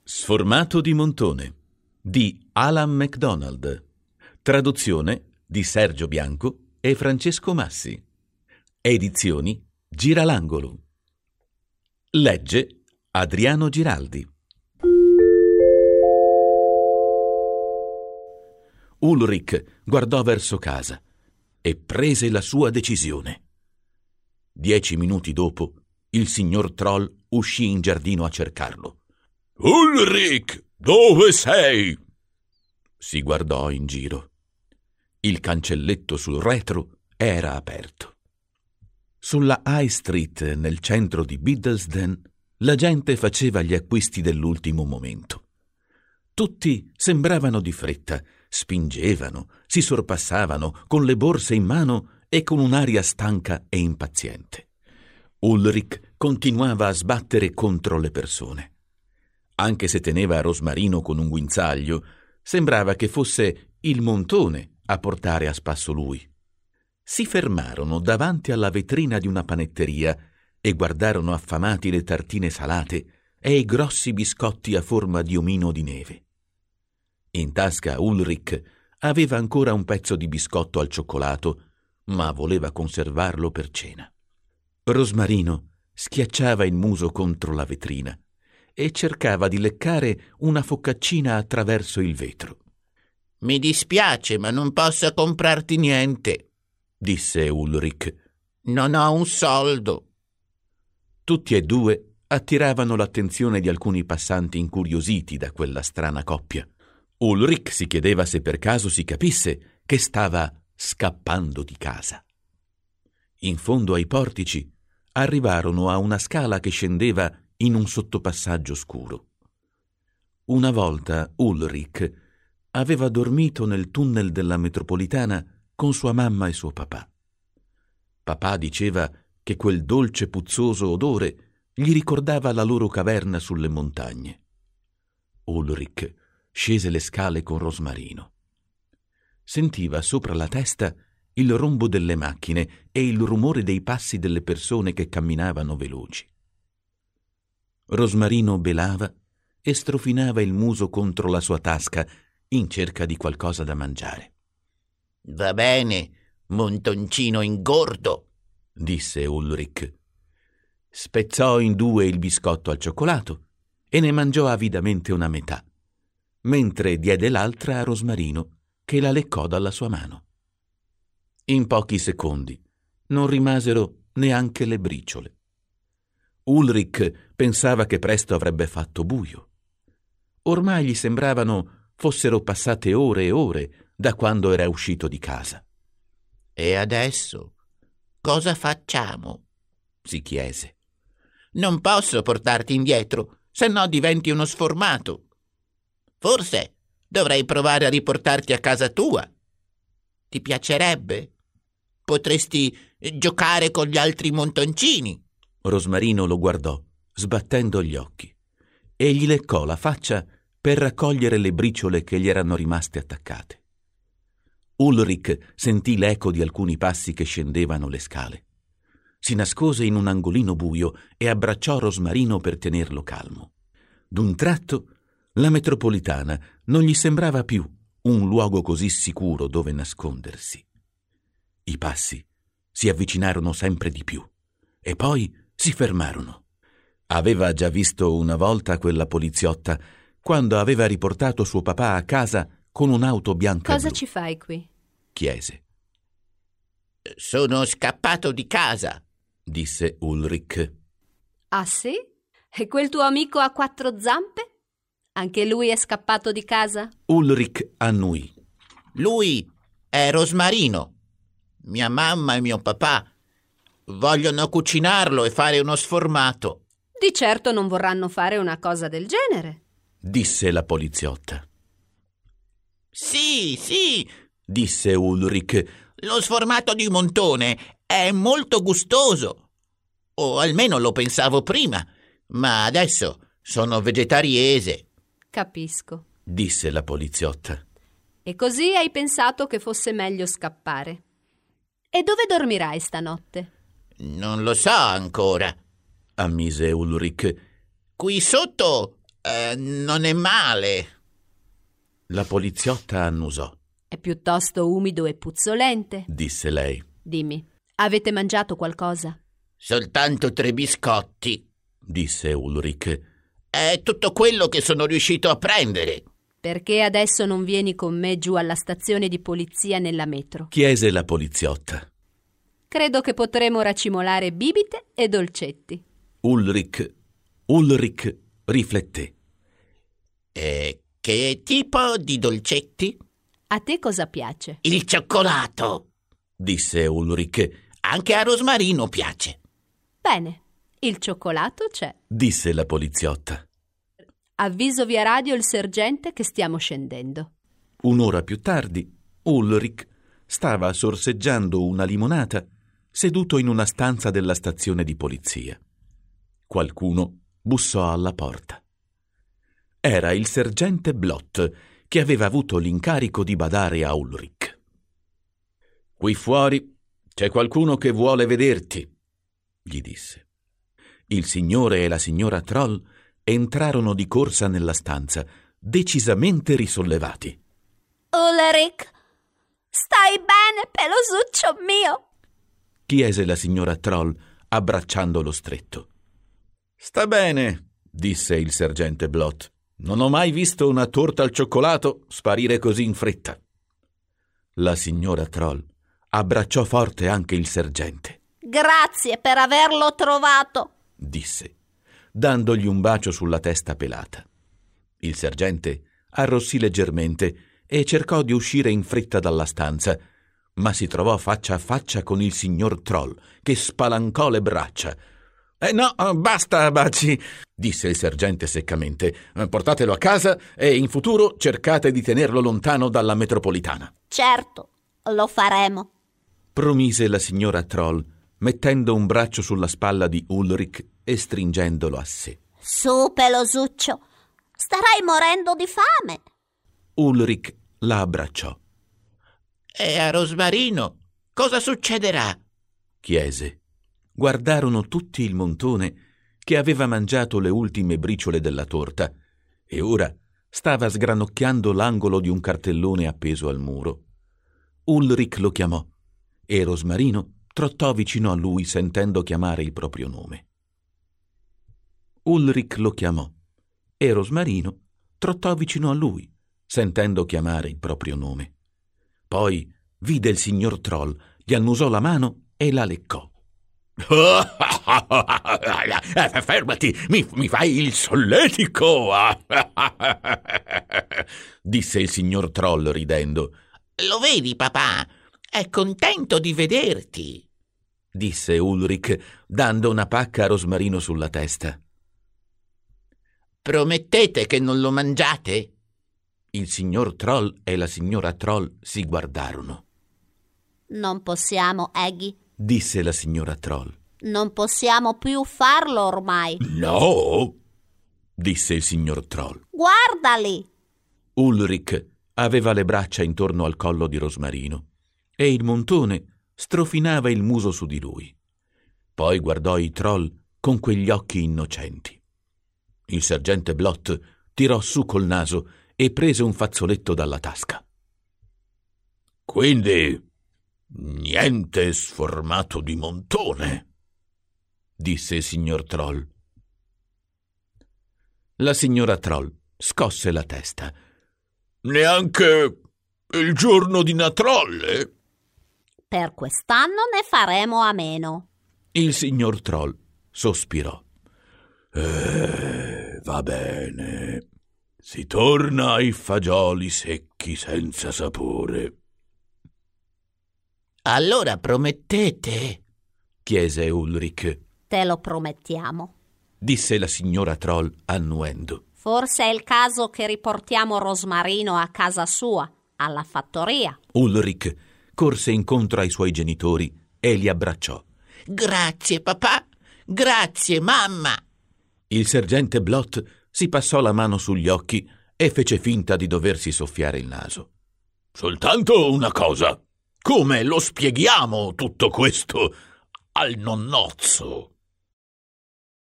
Sformato di Montone di Alan MacDonald. Traduzione di Sergio Bianco e Francesco Massi. Edizioni Giralangolo. Legge Adriano Giraldi. Ulrich guardò verso casa e prese la sua decisione. 10 minuti dopo, il signor Troll uscì in giardino a cercarlo. «Ulrich, dove sei?» Si guardò in giro. Il cancelletto sul retro era aperto. Sulla High Street, nel centro di Biddlesden, la gente faceva gli acquisti dell'ultimo momento. Tutti sembravano di fretta, spingevano, si sorpassavano con le borse in mano e con un'aria stanca e impaziente. Ulrich continuava a sbattere contro le persone. Anche se teneva Rosmarino con un guinzaglio, sembrava che fosse il montone a portare a spasso lui. Si fermarono davanti alla vetrina di una panetteria e guardarono affamati le tartine salate e i grossi biscotti a forma di omino di neve. In tasca Ulrich aveva ancora un pezzo di biscotto al cioccolato, ma voleva conservarlo per cena. Rosmarino schiacciava il muso contro la vetrina e cercava di leccare una focaccina attraverso il vetro. «Mi dispiace, ma non posso comprarti niente», disse Ulrich. «Non ho un soldo». Tutti e due attiravano l'attenzione di alcuni passanti incuriositi da quella strana coppia. Ulrich si chiedeva se per caso si capisse che stava scappando di casa. In fondo ai portici arrivarono a una scala che scendeva in un sottopassaggio scuro. Una volta Ulrich aveva dormito nel tunnel della metropolitana con sua mamma e suo papà. Papà diceva che quel dolce puzzoso odore gli ricordava la loro caverna sulle montagne. Ulrich scese le scale con Rosmarino. Sentiva sopra la testa il rombo delle macchine e il rumore dei passi delle persone che camminavano veloci. Rosmarino belava e strofinava il muso contro la sua tasca in cerca di qualcosa da mangiare. «Va bene, montoncino ingordo», disse Ulrich. Spezzò in due il biscotto al cioccolato e ne mangiò avidamente una metà, mentre diede l'altra a Rosmarino, che la leccò dalla sua mano. In pochi secondi non rimasero neanche le briciole. Ulrich pensava che presto avrebbe fatto buio. Ormai gli sembravano fossero passate ore e ore da quando era uscito di casa. «E adesso cosa facciamo?» si chiese. «Non posso portarti indietro, se no diventi uno sformato. Forse dovrei provare a riportarti a casa tua. Ti piacerebbe? Potresti giocare con gli altri montoncini». Rosmarino lo guardò, sbattendo gli occhi, e gli leccò la faccia per raccogliere le briciole che gli erano rimaste attaccate. Ulrich sentì l'eco di alcuni passi che scendevano le scale. Si nascose in un angolino buio e abbracciò Rosmarino per tenerlo calmo. D'un tratto, la metropolitana non gli sembrava più un luogo così sicuro dove nascondersi. I passi si avvicinarono sempre di più e poi si fermarono. Aveva già visto una volta quella poliziotta quando aveva riportato suo papà a casa con un'auto bianca. «Cosa blu. ci fai qui?» chiese. «Sono scappato di casa», disse Ulrich. «Ah sì? E quel tuo amico a 4 zampe? Anche lui è scappato di casa?» Ulrich annui. «Lui è Rosmarino. Mia mamma e mio papà vogliono cucinarlo e fare uno sformato». «Di certo non vorranno fare una cosa del genere», disse la poliziotta. «Sì, disse Ulrich. lo sformato di Montone è molto gustoso. O almeno lo pensavo prima, ma adesso sono vegetariese». «Capisco. disse la poliziotta. E così hai pensato che fosse meglio scappare. E dove dormirai stanotte?» «Non lo so ancora», ammise Ulrich. «Qui sotto Non è male. La poliziotta annusò. È piuttosto umido e puzzolente, disse lei. Dimmi, avete mangiato qualcosa? Soltanto 3 biscotti, disse Ulrich. È tutto quello che sono riuscito a prendere. Perché adesso non vieni con me giù alla stazione di polizia nella metro? Chiese la poliziotta. Credo che potremo racimolare bibite e dolcetti. Ulrich rifletté. Che tipo di dolcetti? A te cosa piace? Il cioccolato, disse Ulrich. Anche a Rosmarino piace. Bene, il cioccolato c'è. Disse la poliziotta. Avviso via radio il sergente che stiamo scendendo. Un'ora più tardi, Ulrich stava sorseggiando una limonata seduto in una stanza della stazione di polizia. Qualcuno bussò alla porta. Era il sergente Blott, che aveva avuto l'incarico di badare a Ulrich. «Qui fuori c'è qualcuno che vuole vederti», gli disse. Il signore e la signora Troll entrarono di corsa nella stanza, decisamente risollevati. Ulrich, stai bene, pelosuccio mio? Chiese la signora Troll, abbracciandolo stretto. «Sta bene», disse il sergente Blott. «Non ho mai visto una torta al cioccolato sparire così in fretta». La signora Troll abbracciò forte anche il sergente. «Grazie per averlo trovato», disse, dandogli un bacio sulla testa pelata. Il sergente arrossì leggermente e cercò di uscire in fretta dalla stanza, ma si trovò faccia a faccia con il signor Troll, che spalancò le braccia. «No, basta, baci», disse il sergente seccamente. «Portatelo a casa e in futuro cercate di tenerlo lontano dalla metropolitana». «Certo, lo faremo», promise la signora Troll, mettendo un braccio sulla spalla di Ulrich e stringendolo a sé. «Su, pelosuccio, starai morendo di fame». Ulrich la abbracciò. «E a Rosmarino cosa succederà?» chiese. Guardarono tutti il montone che aveva mangiato le ultime briciole della torta e ora stava sgranocchiando l'angolo di un cartellone appeso al muro. Ulrich lo chiamò e Rosmarino trottò vicino a lui sentendo chiamare il proprio nome. Ulrich lo chiamò e Rosmarino trottò vicino a lui sentendo chiamare il proprio nome. Poi vide il signor Troll, gli annusò la mano e la leccò. Fermati, mi fai il solletico, disse il signor Troll ridendo. Lo vedi, papà? È contento di vederti, disse Ulrich, dando una pacca a Rosmarino sulla testa. Promettete che non lo mangiate? Il signor Troll e la signora Troll si guardarono. «Non possiamo, Eggy», disse la signora Troll. «Non possiamo più farlo ormai». «No», disse il signor Troll. «Guardali!» Ulrich aveva le braccia intorno al collo di Rosmarino e il montone strofinava il muso su di lui. Poi guardò i Troll con quegli occhi innocenti. Il sergente Blott tirò su col naso e prese un fazzoletto dalla tasca. «Quindi niente sformato di montone», disse il signor Troll. La signora Troll scosse la testa. «Neanche il giorno di Natale?» «Per quest'anno ne faremo a meno». Il signor Troll sospirò. Va bene. Si torna ai fagioli secchi senza sapore». «Allora promettete?» chiese Ulrich. «Te lo promettiamo», disse la signora Troll annuendo. «Forse è il caso che riportiamo Rosmarino a casa sua, alla fattoria». Ulrich corse incontro ai suoi genitori e li abbracciò. «Grazie, papà! Grazie, mamma!» Il sergente Blott si passò la mano sugli occhi e fece finta di doversi soffiare il naso. «Soltanto una cosa. Come lo spieghiamo tutto questo al nonnozzo?»